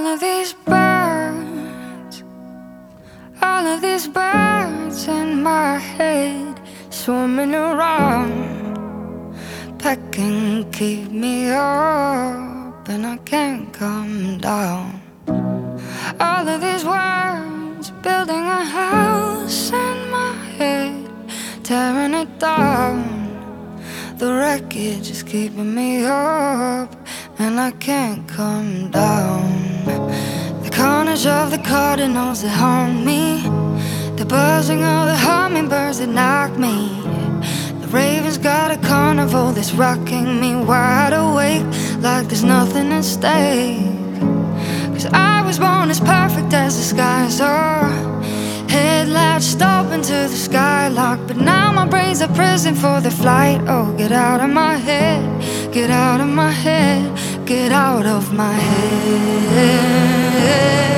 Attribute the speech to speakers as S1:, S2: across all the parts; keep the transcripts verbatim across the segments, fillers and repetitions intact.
S1: All of these birds, all of these birds in my head, swimming around, pecking, keep me up, and I can't come down. All of these words, building a house in my head, tearing it down. The wreckage is keeping me up, and I can't come down. The carnage of the cardinals that haunt me, the buzzing of the hummingbirds that knock me. The raven's got a carnival that's rocking me wide awake, like there's nothing at stake. Cause I was born as perfect as the skies are, headlights stop into the skylark, but now my brain's a prison for the flight. Oh, get out of my head, get out of my head, get out of my head.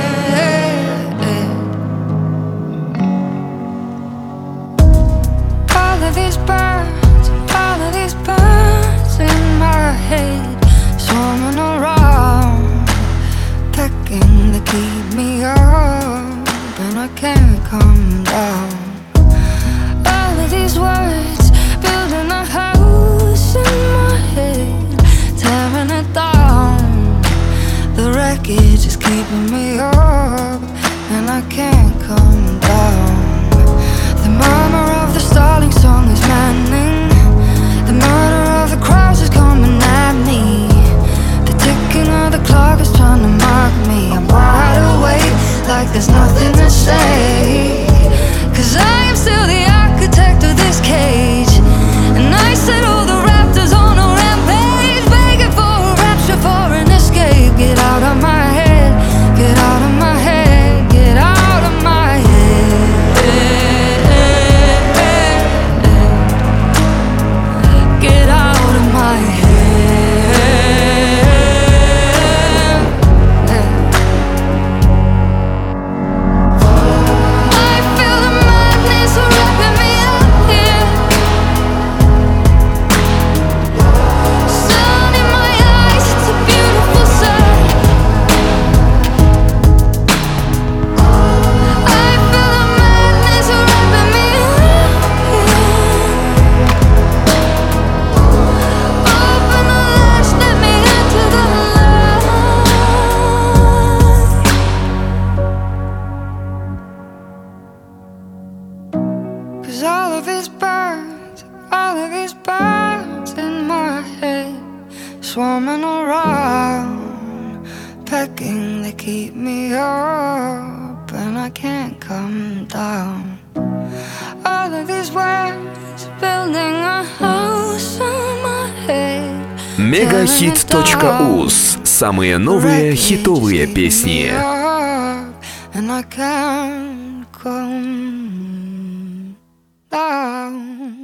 S1: All of these birds, all of these birds in my head, swarming around, pecking to keep me up, and I can't come down. All of these words, building a house in my head, tearing it down. The wreckage is keeping me up, and I can't come down. The murmur of the stalling song is maddening, the murder of the crowds is coming at me. The ticking of the clock is trying to mark me. I'm wide awake, like there's nothing to say, cause I am still the architect of this cage, and I settle the raptors on a rampage, begging for a rapture, for an escape. Get out of my head, get out of my head, get out of my head, get out of my head. Cause all of these birds, all of these birds in my head, swarming around, pecking, they keep me up, and I can't come down. All of these words, building a house in my head.
S2: Мегахит точка уз. Самые новые хитовые песни.
S1: And I can't come down.